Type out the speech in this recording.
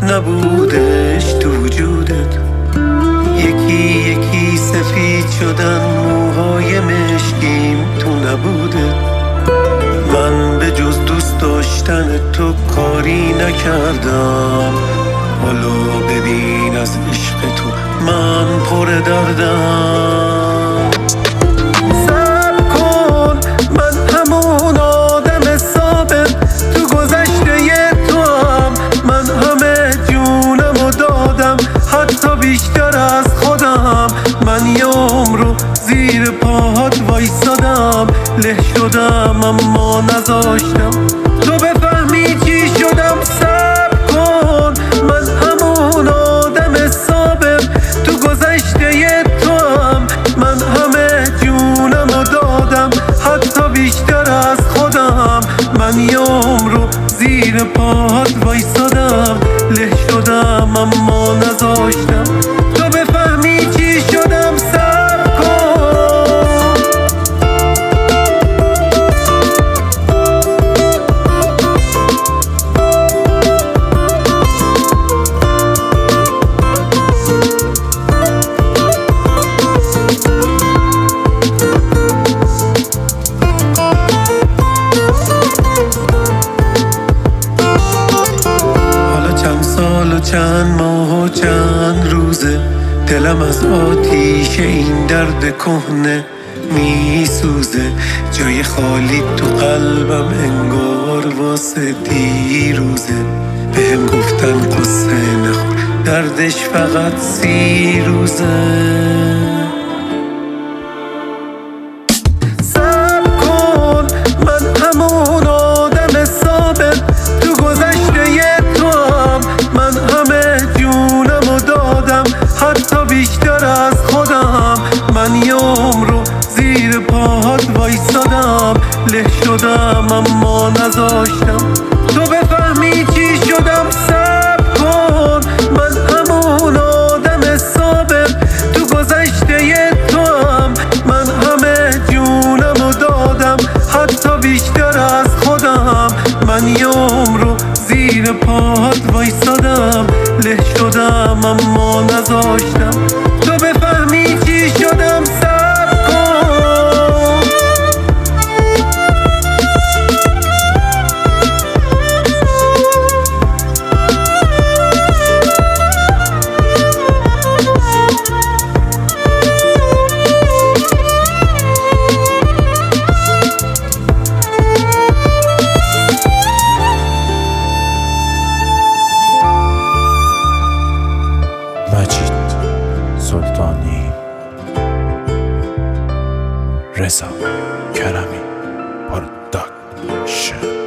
نبودش تو وجودت. یکی یکی سفید شدن موهای مشکیم تو نبودت. من به جز دوست داشتن تو کاری نکردم. حالا ببین از عشق تو من پر دردم. صبر کن، من همون آدم ثابت تو گذشته تو هم. من همه جونمو دادم، حتی بیشتر از خودم. من یه عمرو زیر پاهات وایسادم، له شدم اما نذاشتم تو بفهمی چی شدم. صبر کن، من همون آدم ثابت تو گذشته تو هم. من همه جونمو دادم، حتی بیشتر از خودم. من یه عمرو زیر پاهات وایسادم، له شدم اما نذاشتم تو بفهمی چی شدم. صبر کن. چند ماه و چند روزه دلم از آتیش این درد کهنه میسوزه. جای خالی تو قلبم انگار واسه دیروزه. بهم گفتن قصه نخور، دردش فقط 30 روزه. صبر کن، من همون آدم ثابت تو گذشته تو هم. من همه جونمو دادم، حتی بیشتر از خودم. من یه عمرو زیر پاهات وایسادم، له شدم اما نذاشتم تو بفهمی چی شدم. صبر کن، من همون آدم ثابت تو گذشته تو هم. من همه جونمو دادم، حتی بیشتر از خودم. من یه عمرو زیر پاهات وایسادم، له شدم اما نذاشتم تو بفهمی چی شدم. صبر کن. مجید سلطانی، رضا کرمی پروداکشن.